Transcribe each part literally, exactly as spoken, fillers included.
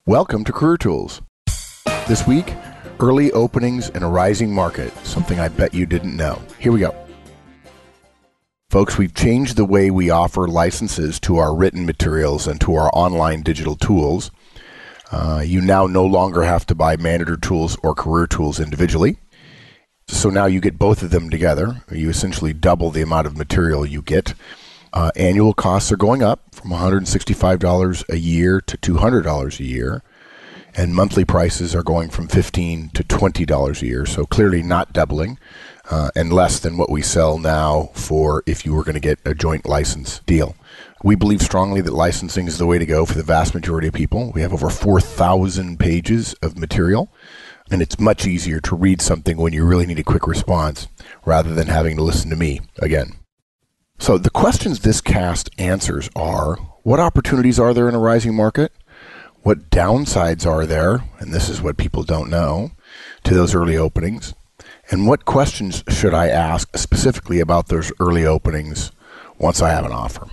Welcome to Career Tools. This week, early openings in a rising market, something I bet you didn't know. Here we go. Folks, we've changed the way we offer licenses to our written materials and to our online digital tools. Uh, you now no longer have to buy Manager Tools or Career Tools individually. So now you get both of them together. You essentially double the amount of material you get. Uh, annual costs are going up from one hundred sixty-five dollars a year to two hundred dollars a year. And monthly prices are going from fifteen dollars to twenty dollars a year. So clearly not doubling uh, and less than what we sell now for if you were going to get a joint license deal. We believe strongly that licensing is the way to go for the vast majority of people. We have over four thousand pages of material. And it's much easier to read something when you really need a quick response rather than having to listen to me again. So the questions this cast answers are, what opportunities are there in a rising market? What downsides are there, and this is what people don't know, to those early openings? And what questions should I ask specifically about those early openings once I have an offer?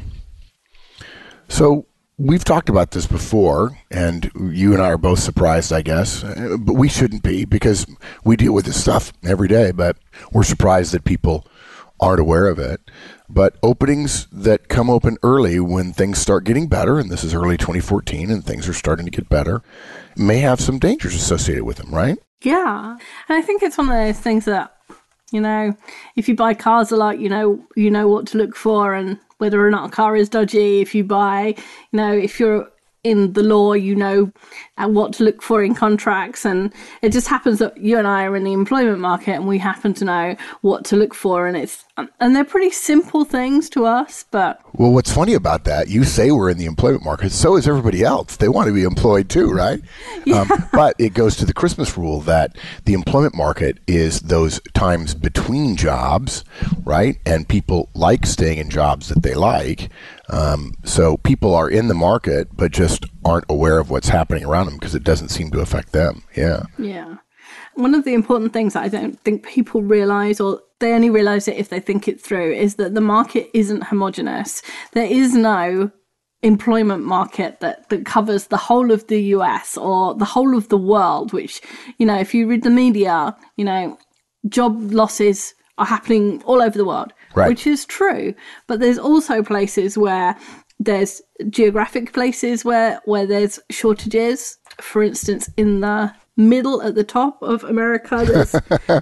So we've talked about this before, and you and I are both surprised, I guess, but we shouldn't be because we deal with this stuff every day, but we're surprised that people aren't aware of it. But openings that come open early when things start getting better, and this is early twenty fourteen and things are starting to get better, may have some dangers associated with them, right? Yeah. And I think it's one of those things that, you know, if you buy cars a lot, you know, you know what to look for and whether or not a car is dodgy. If you buy, you know, if you're in the law, you know what to look for in contracts. And it just happens that you and I are in the employment market and we happen to know what to look for. And it's and they're pretty simple things to us. But well, what's funny about that, you say we're in the employment market, so is everybody else. They want to be employed too, right? Yeah. Um, but it goes to the Christmas rule that the employment market is those times between jobs, right? And people like staying in jobs that they like. Um, so people are in the market, but just aren't aware of what's happening around them because it doesn't seem to affect them. Yeah. Yeah. One of the important things that I don't think people realize, or they only realize it if they think it through, is that the market isn't homogenous. There is no employment market that, that covers the whole of the U S or the whole of the world, which, you know, if you read the media, you know, job losses are happening all over the world, right, which is true. But there's also places where there's geographic places where, where there's shortages. For instance, in the middle at the top of America, there's,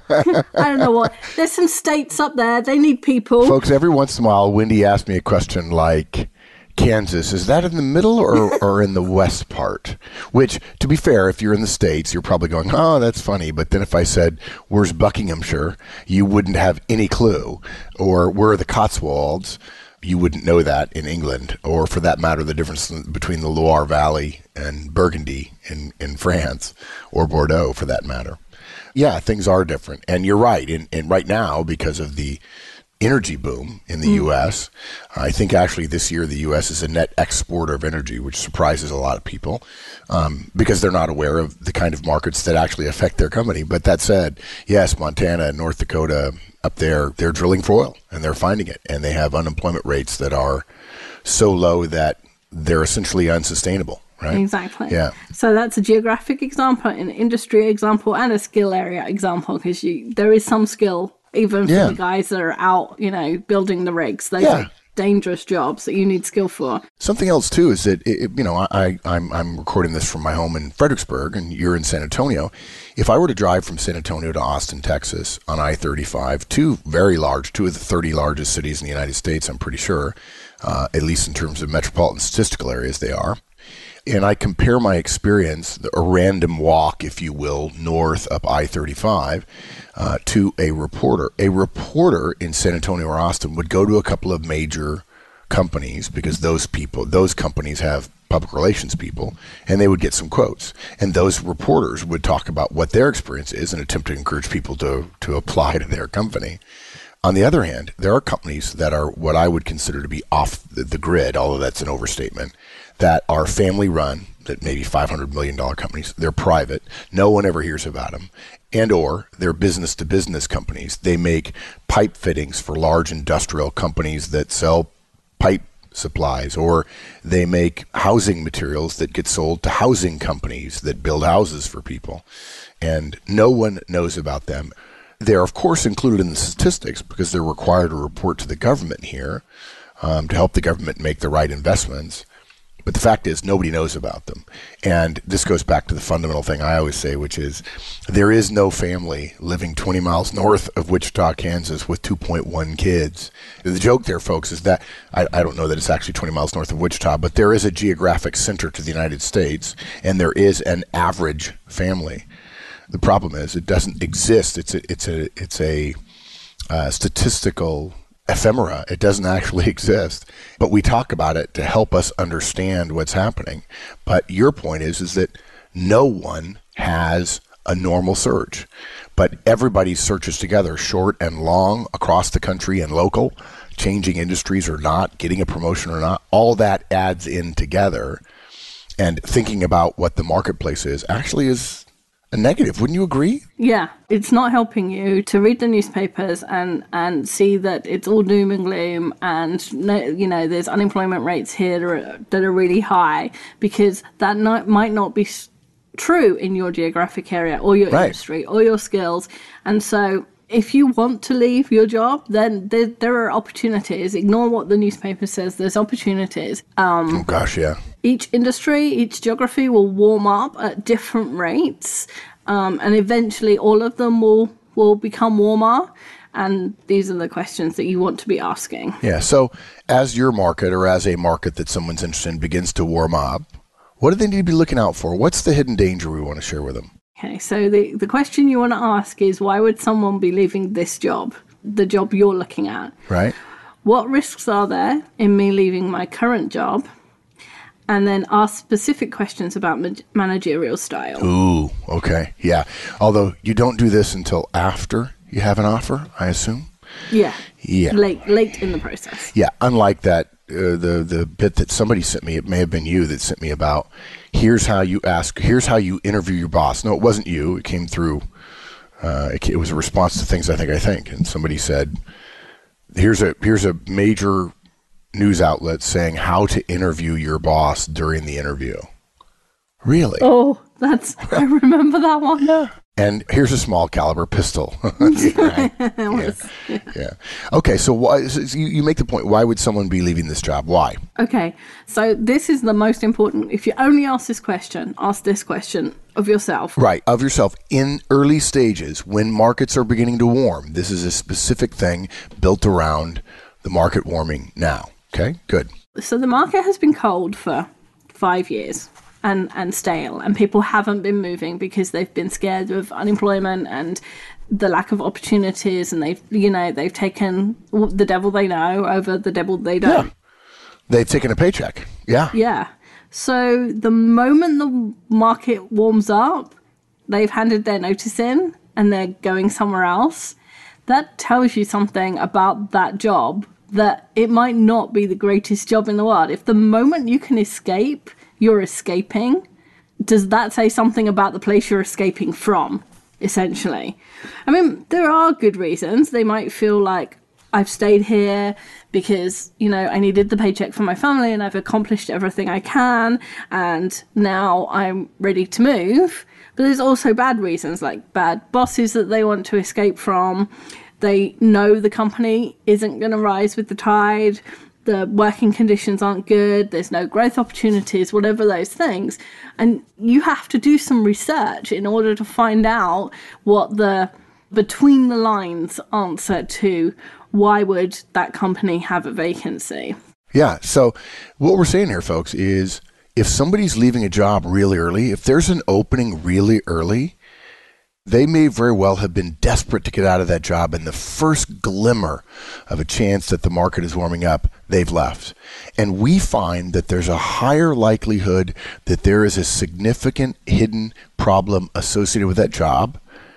I don't know what, there's some states up there. They need people. Folks, every once in a while, Wendy asks me a question like, Kansas, is that in the middle or, or in the west part? Which, to be fair, if you're in the States, you're probably going, oh, that's funny. But then if I said, where's Buckinghamshire, you wouldn't have any clue. Or where are the Cotswolds? You wouldn't know that in England. Or for that matter, the difference between the Loire Valley and Burgundy in, in France, or Bordeaux for that matter. Yeah, things are different. And you're right. And, and right now, because of the energy boom in the mm. U S, I think actually this year the U S is a net exporter of energy, which surprises a lot of people um, because they're not aware of the kind of markets that actually affect their company. But that said, yes, Montana and North Dakota up there, they're drilling for oil and they're finding it. And they have unemployment rates that are so low that they're essentially unsustainable. Right? Exactly. Yeah. So that's a geographic example, an industry example, and a skill area example, because you there is some skill even for yeah. the guys that are out, you know, building the rigs. Those yeah. are dangerous jobs that you need skill for. Something else too is that it, you know I I'm I'm recording this from my home in Fredericksburg, and you're in San Antonio. If I were to drive from San Antonio to Austin, Texas, on I thirty-five, two very large, two of the thirty largest cities in the United States, I'm pretty sure, uh, at least in terms of metropolitan statistical areas, they are. And I compare my experience, a random walk, if you will, north up I thirty-five, uh, to a reporter. A reporter in San Antonio or Austin would go to a couple of major companies because those people, those companies have public relations people, and they would get some quotes. And those reporters would talk about what their experience is and attempt to encourage people to, to apply to their company. On the other hand, there are companies that are what I would consider to be off the, the grid, although that's an overstatement, that are family run, that maybe five hundred million dollars companies. They're private. No one ever hears about them. And or they're business to business companies. They make pipe fittings for large industrial companies that sell pipe supplies, or they make housing materials that get sold to housing companies that build houses for people. And no one knows about them. They're, of course, included in the statistics because they're required to report to the government here um, to help the government make the right investments. But the fact is, nobody knows about them. And this goes back to the fundamental thing I always say, which is there is no family living twenty miles north of Wichita, Kansas with two point one kids. The joke there, folks, is that I, I don't know that it's actually twenty miles north of Wichita, but there is a geographic center to the United States, and there is an average family. The problem is it doesn't exist. It's a, it's a, it's a uh, statistical ephemera. It doesn't actually exist, but we talk about it to help us understand what's happening. But your point is, is that no one has a normal search, but everybody searches together, short and long, across the country and local, changing industries or not, getting a promotion or not. All that adds in together, and thinking about what the marketplace is actually is a negative. Wouldn't you agree? Yeah, it's not helping you to read the newspapers and, and see that it's all doom and gloom, and no, you know, there's unemployment rates here that are, that are really high, because that not, might not be true in your geographic area or your right. industry or your skills. And so if you want to leave your job, then there, there are opportunities. Ignore what the newspaper says. There's opportunities. Um, oh, gosh, yeah. Each industry, each geography will warm up at different rates, um, and eventually all of them will, will become warmer. And these are the questions that you want to be asking. Yeah, so as your market, or as a market that someone's interested in, begins to warm up, what do they need to be looking out for? What's the hidden danger we want to share with them? Okay, so the, the question you want to ask is, why would someone be leaving this job, the job you're looking at? Right. What risks are there in me leaving my current job? And then ask specific questions about ma- managerial style. Ooh, okay, yeah. Although you don't do this until after you have an offer, I assume? Yeah. Yeah. Late, late in the process. Yeah, unlike that, uh, the the bit that somebody sent me, it may have been you that sent me about, here's how you ask, here's how you interview your boss. No, it wasn't you. It came through, uh, it, it was a response to Things I Think I Think. And somebody said, here's a here's a major news outlet saying how to interview your boss during the interview. Really? Oh, that's, I remember that one. Yeah. And here's a small caliber pistol. yeah, yeah. yeah. Okay, so why? So you, you make the point. Why would someone be leaving this job? Why? Okay, so this is the most important. If you only ask this question, ask this question of yourself. Right, of yourself in early stages when markets are beginning to warm. This is a specific thing built around the market warming now. Okay, good. So the market has been cold for five years. And, and stale, and people haven't been moving because they've been scared of unemployment and the lack of opportunities, and they've, you know, they've taken the devil they know over the devil they don't. Yeah. They've taken a paycheck. Yeah. Yeah. So the moment the market warms up, they've handed their notice in and they're going somewhere else. That tells you something about that job, that it might not be the greatest job in the world. If the moment you can escape, you're escaping, does that say something about the place you're escaping from, essentially? I mean, there are good reasons. They might feel like, I've stayed here because, you know, I needed the paycheck for my family and I've accomplished everything I can and now I'm ready to move. But there's also bad reasons, like bad bosses that they want to escape from. They know the company isn't going to rise with the tide. The working conditions aren't good, there's no growth opportunities, whatever those things. And you have to do some research in order to find out what the between the lines answer to why would that company have a vacancy. Yeah, so what we're saying here, folks, is if somebody's leaving a job really early, if there's an opening really early, they may very well have been desperate to get out of that job, and the first glimmer of a chance that the market is warming up, they've left. And we find that there's a higher likelihood that there is a significant hidden problem associated with that job,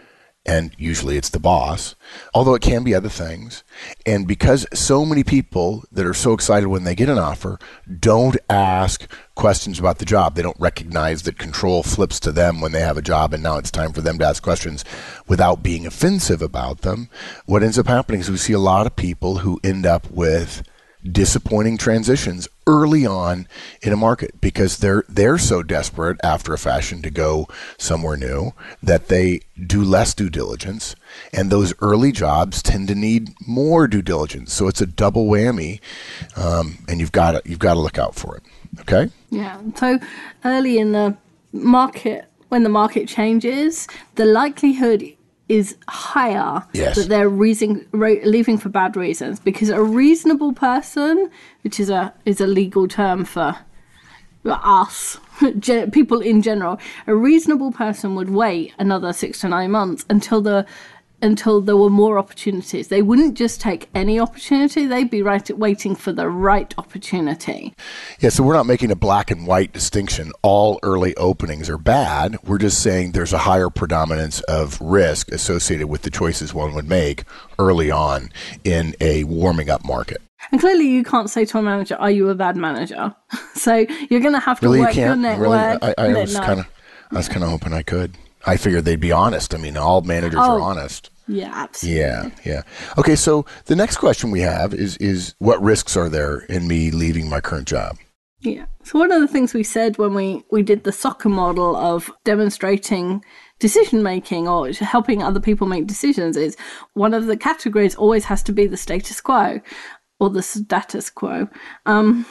and usually it's the boss, although it can be other things. And because so many people that are so excited when they get an offer don't ask questions about the job, they don't recognize that control flips to them when they have a job and now it's time for them to ask questions without being offensive about them, what ends up happening is we see a lot of people who end up with disappointing transitions early on in a market because they're they're so desperate after a fashion to go somewhere new that they do less due diligence, and those early jobs tend to need more due diligence. So it's a double whammy, um, and you've got to you've got to look out for it. Okay? Yeah. So early in the market, when the market changes, the likelihood is higher yes. that they're reason, re- leaving for bad reasons, because a reasonable person, which is a is a legal term for us, gen- people in general, a reasonable person would wait another six to nine months until the until there were more opportunities. They wouldn't just take any opportunity. They'd be right waiting for the right opportunity. Yeah, so we're not making a black and white distinction. All early openings are bad. We're just saying there's a higher predominance of risk associated with the choices one would make early on in a warming up market. And clearly you can't say to a manager, are you a bad manager? So you're going to have to really, work you can't? your Really? network. I, I, No, was no. kind of, I was kind of hoping I could. I figured they'd be honest. I mean, all managers Oh. are honest. Yeah, absolutely. Yeah, yeah. Okay, so the next question we have is is what risks are there in me leaving my current job? Yeah. So one of the things we said when we, we did the soccer model of demonstrating decision making or helping other people make decisions is one of the categories always has to be the status quo or the status quo. Um,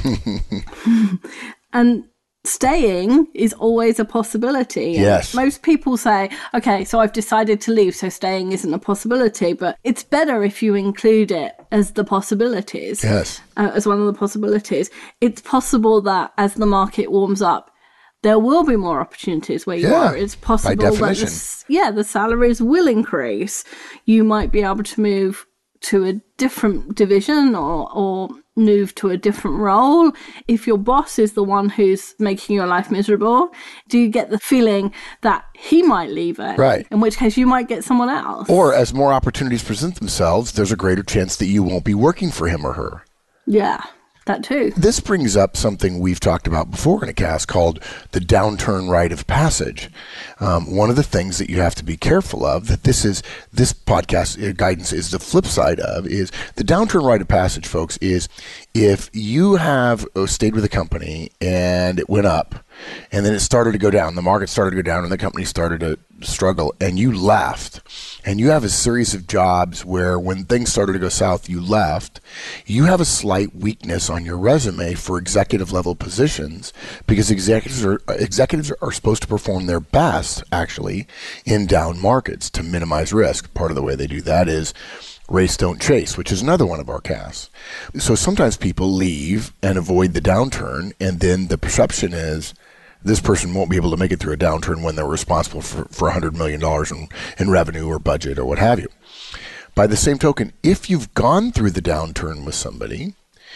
and staying is always a possibility. And Yes. most people say, okay, so I've decided to leave, so staying isn't a possibility. But it's better if you include it as the possibilities, Yes. uh, as one of the possibilities. It's possible that as the market warms up, there will be more opportunities where you Yeah, are. It's possible by that the, definition. s- yeah, the salaries will increase. You might be able to move to a different division or, or move to a different role. If your boss is the one who's making your life miserable, do you get the feeling that he might leave it? Right. In which case you might get someone else. Or as more opportunities present themselves, there's a greater chance that you won't be working for him or her. Yeah, that too. This brings up something we've talked about before in a cast called the downturn rite of passage. Um, one of the things that you have to be careful of, that this is this podcast uh, guidance is the flip side of, is the downturn rite of passage, folks, is if you have uh, stayed with a company and it went up and then it started to go down, the market started to go down and the company started to struggle and you left, and you have a series of jobs where when things started to go south, you left, you have a slight weakness on your resume for executive level positions because executives are executives are supposed to perform their best actually in down markets to minimize risk. Part of the way they do that is race don't chase, which is another one of our casts. So sometimes people leave and avoid the downturn, and then the perception is this person won't be able to make it through a downturn when they're responsible for, for one hundred million dollars in, in revenue or budget or what have you. By the same token, if you've gone through the downturn with somebody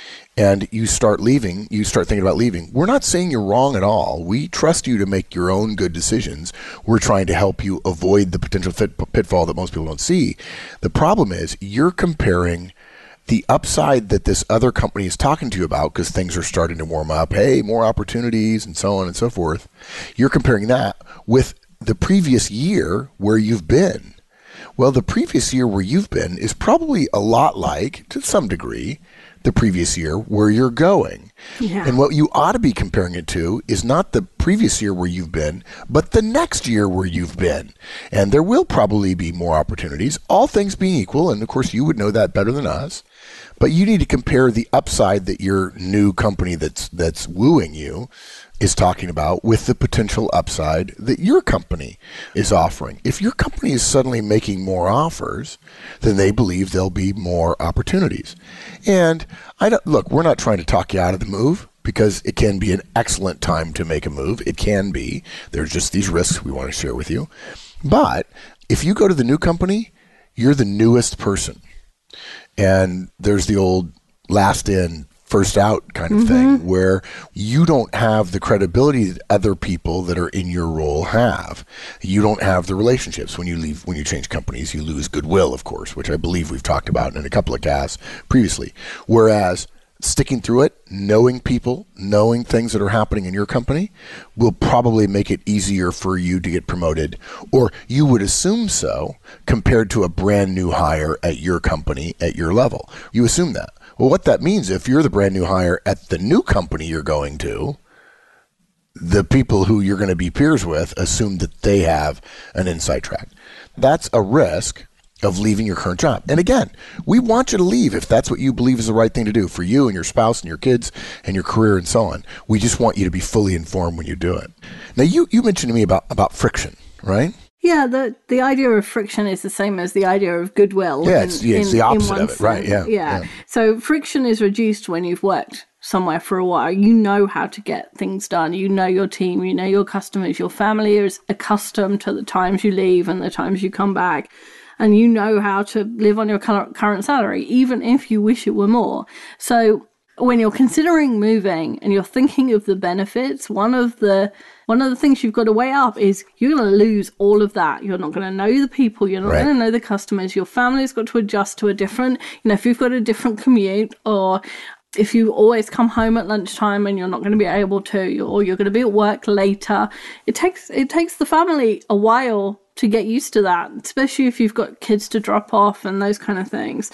and you start leaving, you start thinking about leaving, we're not saying you're wrong at all. We trust you to make your own good decisions. We're trying to help you avoid the potential fit, pitfall that most people don't see. The problem is you're comparing the upside that this other company is talking to you about because things are starting to warm up, hey, more opportunities and so on and so forth. You're comparing that with the previous year where you've been. Well, the previous year where you've been is probably a lot like, to some degree, the previous year where you're going. Yeah. And what you ought to be comparing it to is not the previous year where you've been, but the next year where you've been. And there will probably be more opportunities, all things being equal. And of course, you would know that better than us. But you need to compare the upside that your new company that's that's wooing you is talking about with the potential upside that your company is offering. If your company is suddenly making more offers, then they believe there'll be more opportunities. And I don't, look, we're not trying to talk you out of the move because it can be an excellent time to make a move. It can be. There's just these risks we want to share with you. But if you go to the new company, you're the newest person. And there's the old last in, first out kind of Mm-hmm. thing where you don't have the credibility that other people that are in your role have. You don't have the relationships. When you leave, when you change companies, you lose goodwill, of course, which I believe we've talked about in a couple of casts previously. Whereas sticking through it, knowing people, knowing things that are happening in your company will probably make it easier for you to get promoted, or you would assume so compared to a brand new hire at your company at your level. You assume that. Well, what that means, if you're the brand new hire at the new company you're going to, the people who you're going to be peers with assume that they have an inside track. That's a risk of leaving your current job. And again, we want you to leave if that's what you believe is the right thing to do for you and your spouse and your kids and your career and so on. We just want you to be fully informed when you do it. Now, you, you mentioned to me about, about friction, right? Yeah, the, the idea of friction is the same as the idea of goodwill. Yeah, it's, in, yeah, it's in, the opposite of it, right? Yeah, yeah. Yeah. So friction is reduced when you've worked somewhere for a while. You know how to get things done. You know your team, you know your customers, your family is accustomed to the times you leave and the times you come back. And you know how to live on your current salary, even if you wish it were more. So when you're considering moving and you're thinking of the benefits, one of the one of the things you've got to weigh up is you're going to lose all of that. You're not going to know the people. You're not Right. going to know the customers. Your family's got to adjust to a different, you know, if you've got a different commute, or if you always come home at lunchtime and you're not going to be able to, or you're going to be at work later, it takes it takes the family a while to get used to that, especially if you've got kids to drop off and those kind of things.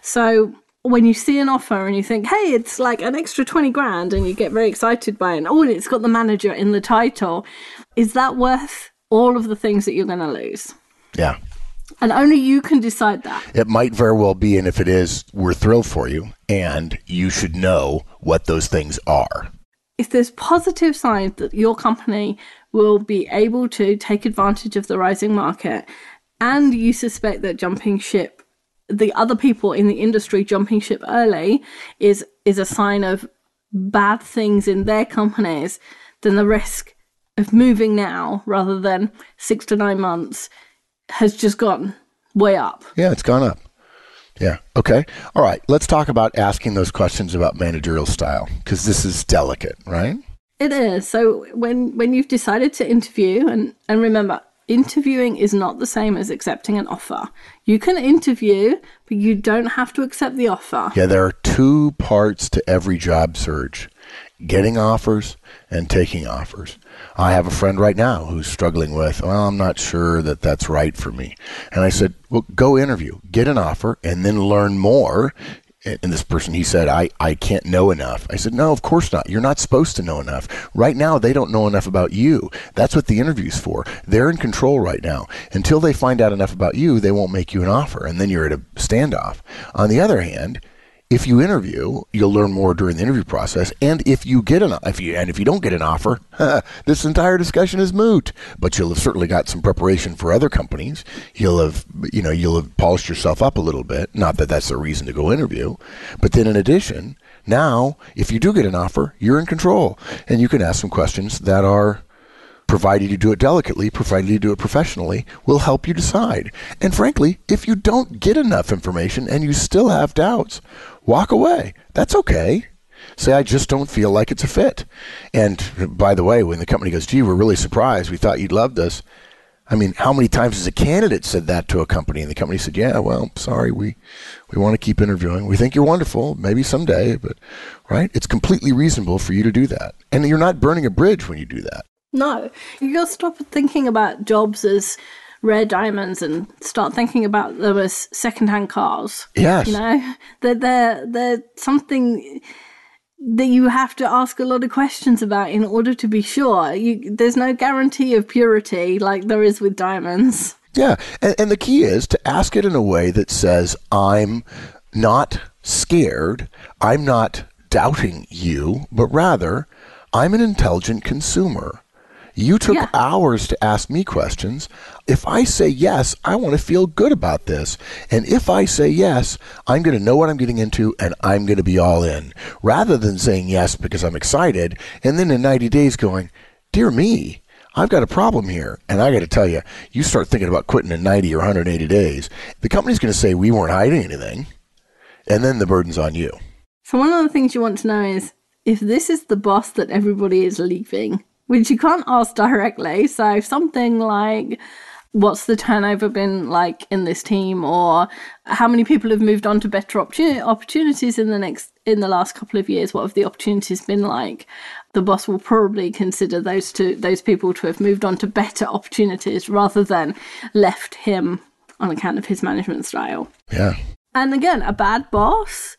So when you see an offer and you think, hey, it's like an extra twenty grand, and you get very excited by it, and oh, and it's got the manager in the title, is that worth all of the things that you're going to lose? Yeah. And only you can decide that. It might very well be, and if it is, we're thrilled for you, and you should know what those things are. If there's positive signs that your company will be able to take advantage of the rising market, and you suspect that jumping ship, the other people in the industry jumping ship early is is a sign of bad things in their companies, then the risk of moving now rather than six to nine months has just gone way up. Yeah, it's gone up. Yeah. Okay. All right. Let's talk about asking those questions about managerial style, because this is delicate, right? It is. So when, when you've decided to interview, and, and remember, interviewing is not the same as accepting an offer. You can interview, but you don't have to accept the offer. Yeah, there are two parts to every job search: getting offers and taking offers. I have a friend right now who's struggling with, well, I'm not sure that that's right for me. And I said, well, go interview, get an offer, and then learn more. And this person, he said, I, I can't know enough. I said, no, of course not. You're not supposed to know enough. Right now, they don't know enough about you. That's what the interview's for. They're in control right now. Until they find out enough about you, they won't make you an offer, and then you're at a standoff. On the other hand, if you interview, you'll learn more during the interview process. And if you get an if you and if you don't get an offer, this entire discussion is moot. But you'll have certainly got some preparation for other companies. You'll have you know you'll have polished yourself up a little bit. Not that that's a reason to go interview, but then in addition, now if you do get an offer, you're in control, and you can ask some questions that are, provided you do it delicately, provided you do it professionally, will help you decide. And frankly, if you don't get enough information and you still have doubts, walk away. That's okay. Say, I just don't feel like it's a fit. And by the way, when the company goes, gee, we're really surprised, we thought you'd loved us. I mean, how many times has a candidate said that to a company, and the company said, yeah, well, sorry, we, we want to keep interviewing. We think you're wonderful, maybe someday, but, right? It's completely reasonable for you to do that. And you're not burning a bridge when you do that. No, you got to stop thinking about jobs as rare diamonds and start thinking about them as second-hand cars. Yes. You know, they're, they're, they're something that you have to ask a lot of questions about in order to be sure. You, there's no guarantee of purity like there is with diamonds. Yeah, and, and the key is to ask it in a way that says, I'm not scared, I'm not doubting you, but rather, I'm an intelligent consumer. You took yeah. hours to ask me questions. If I say yes, I want to feel good about this. And if I say yes, I'm going to know what I'm getting into and I'm going to be all in. Rather than saying yes because I'm excited and then in ninety days going, dear me, I've got a problem here. And I got to tell you, you start thinking about quitting in ninety or one hundred eighty days, the company's going to say we weren't hiding anything. And then the burden's on you. So one of the things you want to know is, if this is the boss that everybody is leaving, which you can't ask directly. So something like, what's the turnover been like in this team, or how many people have moved on to better opportun- opportunities in the next in the last couple of years? What have the opportunities been like? The boss will probably consider those to those people to have moved on to better opportunities rather than left him on account of his management style. Yeah. And again, a bad boss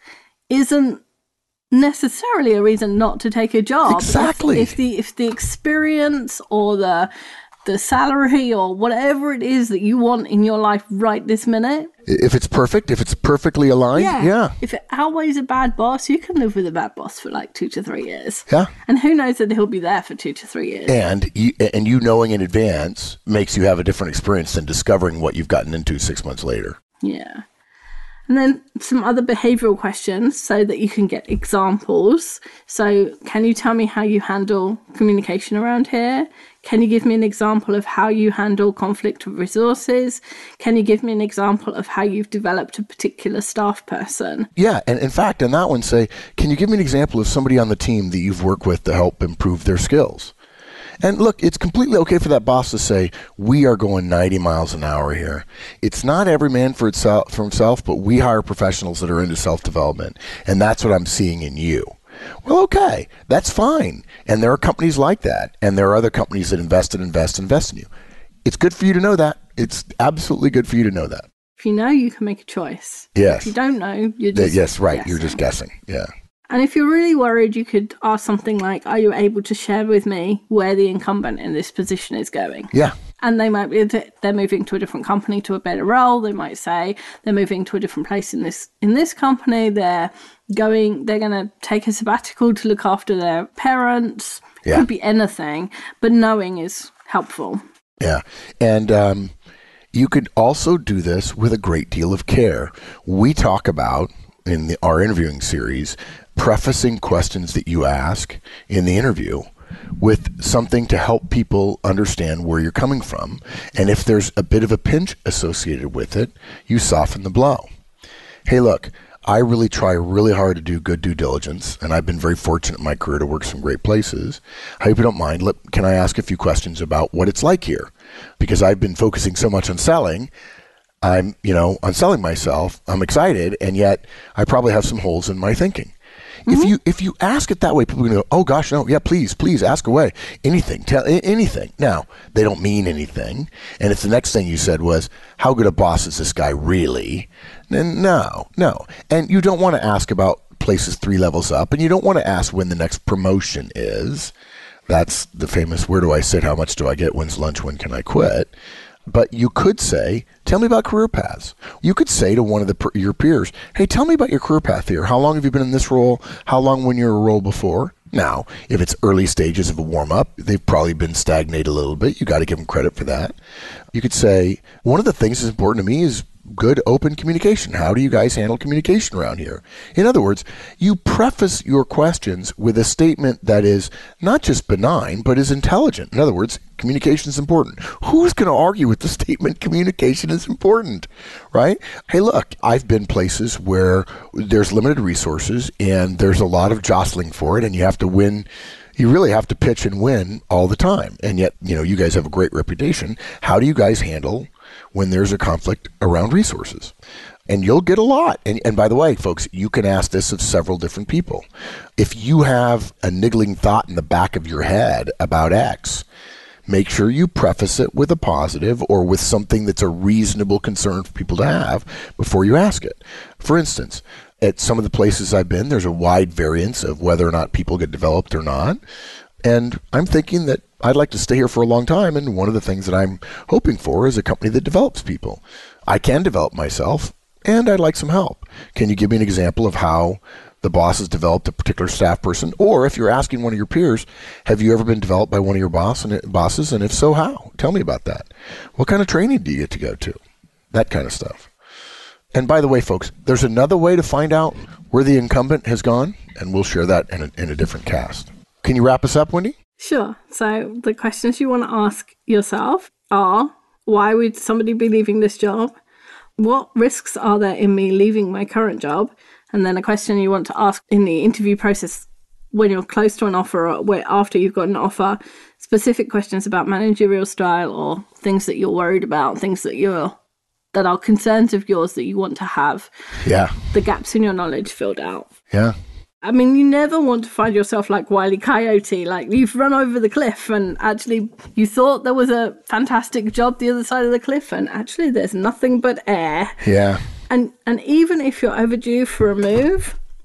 isn't necessarily a reason not to take a job. Exactly. If, if the if the experience or the the salary or whatever it is that you want in your life right this minute. If it's perfect, if it's perfectly aligned, yeah. yeah. If it outweighs a bad boss, you can live with a bad boss for like two to three years. Yeah. And who knows that he'll be there for two to three years. And you, and you knowing in advance makes you have a different experience than discovering what you've gotten into six months later. Yeah. And then some other behavioral questions so that you can get examples. So can you tell me how you handle communication around here? Can you give me an example of how you handle conflict of resources? Can you give me an example of how you've developed a particular staff person? Yeah, and in fact, in that one, say, can you give me an example of somebody on the team that you've worked with to help improve their skills? And look, it's completely okay for that boss to say, we are going ninety miles an hour here. It's not every man for itself, for himself, but we hire professionals that are into self-development. And that's what I'm seeing in you. Well, okay, that's fine. And there are companies like that. And there are other companies that invest and invest and invest in you. It's good for you to know that. It's absolutely good for you to know that. If you know, you can make a choice. Yes. If you don't know, you're just Yes, right. guessing. You're just guessing. Yeah. And if you're really worried, you could ask something like, are you able to share with me where the incumbent in this position is going? Yeah. And they might be, they're moving to a different company to a better role. They might say they're moving to a different place in this, in this company. They're going, they're going to take a sabbatical to look after their parents. Yeah. It could be anything, but knowing is helpful. Yeah. And, um, you could also do this with a great deal of care. We talk about, in the, our interviewing series, prefacing questions that you ask in the interview with something to help people understand where you're coming from. And if there's a bit of a pinch associated with it, you soften the blow. Hey, look, I really try really hard to do good due diligence, and I've been very fortunate in my career to work some great places. I hope you don't mind. Let, can I ask a few questions about what it's like here? Because I've been focusing so much on selling, I'm, you know, on selling myself, I'm excited, and yet I probably have some holes in my thinking. Mm-hmm. If you if you ask it that way, people are going to go, oh gosh, no, yeah, please, please ask away. Anything, tell anything. Now, they don't mean anything. And if the next thing you said was, how good a boss is this guy really? Then no, no. And you don't want to ask about places three levels up, and you don't want to ask when the next promotion is. That's the famous, where do I sit? How much do I get? When's lunch? When can I quit? But you could say, tell me about career paths. You could say to one of the, your peers, hey, tell me about your career path here. How long have you been in this role? How long when you're a role before? Now, if it's early stages of a warm-up, they've probably been stagnated a little bit. You got to give them credit for that. You could say, one of the things that's important to me is good open communication. How do you guys handle communication around here? In other words, you preface your questions with a statement that is not just benign, but is intelligent. In other words, communication is important. Who's going to argue with the statement communication is important, right? Hey, look, I've been places where there's limited resources and there's a lot of jostling for it, and you have to win. You really have to pitch and win all the time. And yet, you know, you guys have a great reputation. How do you guys handle when there's a conflict around resources? And you'll get a lot. And, and by the way, folks, you can ask this of several different people. If you have a niggling thought in the back of your head about X, make sure you preface it with a positive or with something that's a reasonable concern for people to have before you ask it. For instance, at some of the places I've been, there's a wide variance of whether or not people get developed or not. And I'm thinking that I'd like to stay here for a long time. And one of the things that I'm hoping for is a company that develops people. I can develop myself, and I'd like some help. Can you give me an example of how the boss has developed a particular staff person? Or if you're asking one of your peers, have you ever been developed by one of your boss and bosses? And if so, how? Tell me about that. What kind of training do you get to go to? That kind of stuff. And by the way, folks, there's another way to find out where the incumbent has gone, and we'll share that in a, in a different cast. Can you wrap us up, Wendy? Sure. So the questions you want to ask yourself are, why would somebody be leaving this job? What risks are there in me leaving my current job? And then a question you want to ask in the interview process when you're close to an offer or where after you've got an offer, specific questions about managerial style or things that you're worried about, things that you're that are concerns of yours that you want to have. Yeah. The gaps in your knowledge filled out. Yeah. I mean, you never want to find yourself like Wile E. Coyote, like you've run over the cliff and actually you thought there was a fantastic job the other side of the cliff and actually there's nothing but air. Yeah. And and even if you're overdue for a move,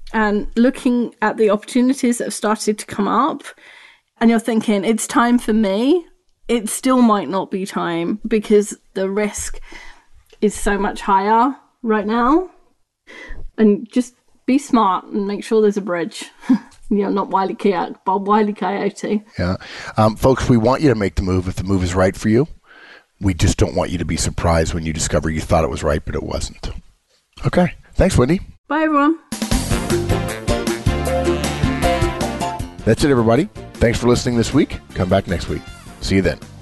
and looking at the opportunities that have started to come up, and you're thinking, it's time for me, it still might not be time because the risk is so much higher right now. And just be smart and make sure there's a bridge. You know, not Wile E. Coyote, but Wile E. Coyote. Yeah. Um, folks, we want you to make the move if the move is right for you. We just don't want you to be surprised when you discover you thought it was right, but it wasn't. Okay. Thanks, Wendy. Bye, everyone. That's it, everybody. Thanks for listening this week. Come back next week. See you then.